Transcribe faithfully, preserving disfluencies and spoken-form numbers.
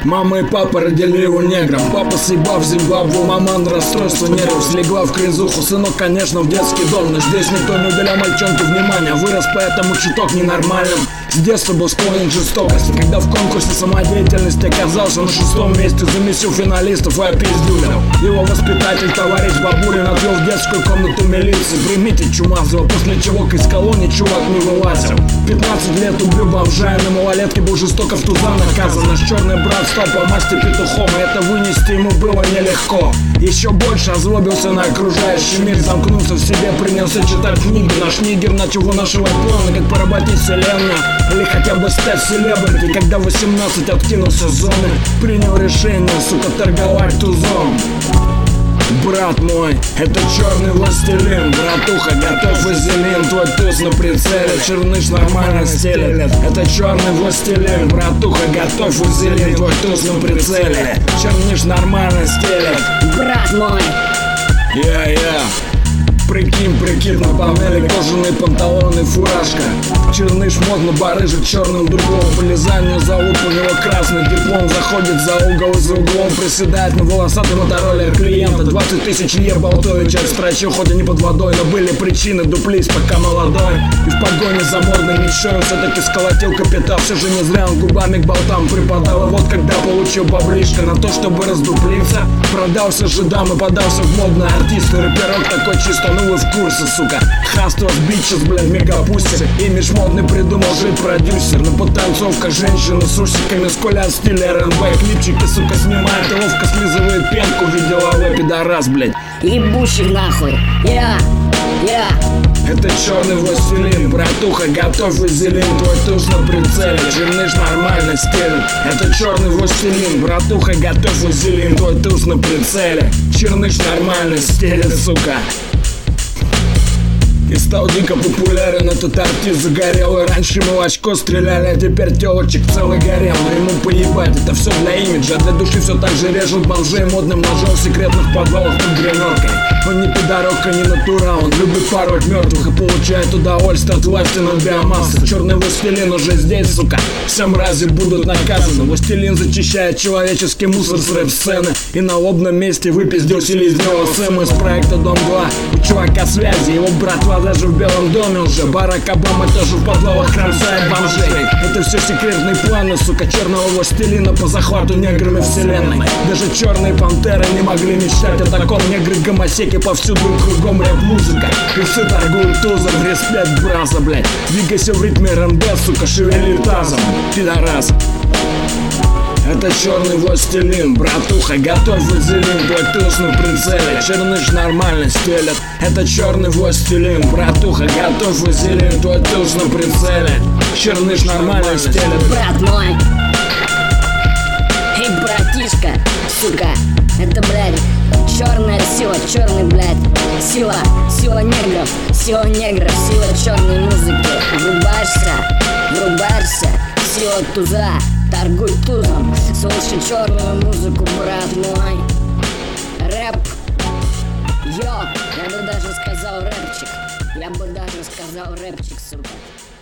Мама и папа родили его негром. Папа съебав в Зимбабве, мама на расстройство нервов слегла в кризуху. Сынок, конечно, в детский дом, но здесь никто не уделял мальчонку внимания. Вырос поэтому чуток ненормальным. С детства был склонен к жестокости. Когда в конкурсе самодеятельности оказался на шестом месте, замесил финалистов и опиздюлил. Его воспитатель, товарищ Бабурин, отвел в детскую комнату милиции. Примите Чумазова, после чего из колонии чувак не вылазил. пятнадцать лет убил бомжа, и на малолетке был жестоко в туза наказан. Наш черный брат стал по масти петухом, и это вынести ему было нелегко. Еще больше озлобился на окружающий мир, замкнулся в себе, принялся читать книги. Наш нигер начал вынашивать планы, как поработить вселенную или хотя бы стать селебрити. Когда в восемнадцать откинулся с зоны, принял решение, сука, торговать тузом. Брат мой, это черный властелин. Братуха, готов вазелин. Твой туз на прицеле, черныш нормально стелет. Это черный властелин. Братуха, готов вазелин. Твой туз на прицеле, черныш нормально стелет. Брат мой, я-я. Прикинь, прикинь, на панели кожаные панталоны, фуражка. Черныш модно барыжит черным другого. Полезание зовут, у него красный диплом. Заходит за угол и за углом приседает на волосатый мотороллер клиента. Двадцать тысяч лир Болтович отстрочил, хоть и не под водой, но были причины, дуплись пока молодой. И в погоне за модной мечтой он все-таки сколотил капитал. Все же не зря он губами к болтам припадал. И вот когда получил баблишко на то, чтобы раздуплиться, продался жидам и подался в модный артист. И рэперок такой чисто, ну вы в курсе, сука. Хастрос, бичес, блядь, мегапустер. Имидж модный придумал жить продюсер. На потанцовках женщины с усиками, сколя стиля эр эн бэ. Клипчики, сука, снимает и ловко слизывает пенку. Видела вы, пидорас, блядь. ебущий нахуй. Я, я. Это черный властелин. Братуха, готов вазелин. Твой туз на прицеле, черныш нормально стелит. Это черный властелин. Братуха, готов вазелин. Твой туз на прицеле, черныш нормально стелит, сука. И стал дико популярен этот артист загорелый. Раньше мы в очко стреляли, а теперь телочек целый горел. Но ему поебать, это все для имиджа. Для души все так же режут бомжей модным ножом в секретных подвалах под гримеркой. Он не пидорок, не натурал, он любит пороть мертвых и получает удовольствие от власти над биомассой. Черный властелин уже здесь, сука, все мрази будут наказаны. Властелин зачищает человеческий мусор с рэп-сцены. И на лобном месте выпиздил селезнёва Сэм из проекта Дом два. У чувака связи, его братва даже в Белом доме уже. Барак Обама тоже в подвалах кромсает бомжей. Это все секретные планы, сука, черного властелина по захвату неграми вселенной. Даже черные пантеры не могли мечтать о таком. Негры гомосеки повсюду и кругом рэп-музыка. И все торгуют тузом, респект, браза, блядь. Двигайся в ритме эр эн бэ, сука, шевели тазом, пидорас. Это черный властелин. Братуха, готов вазелин. Твой туз на прицеле, черныш нормально стелет. Это черный властелин. Братуха, готов вазелин. Твой туз на прицеле, черныш нормально стелет. Брат мой, эй, братишка, сука, это, блядь, черная сила, черный, блядь, сила, сила негров, сила негров, сила черной музыки. Врубаешься, врубаешься, сила туза, торгуй тузом, слушай черную музыку, брат мой. Рэп, йо, я бы даже сказал рэпчик, я бы даже сказал рэпчик, сука.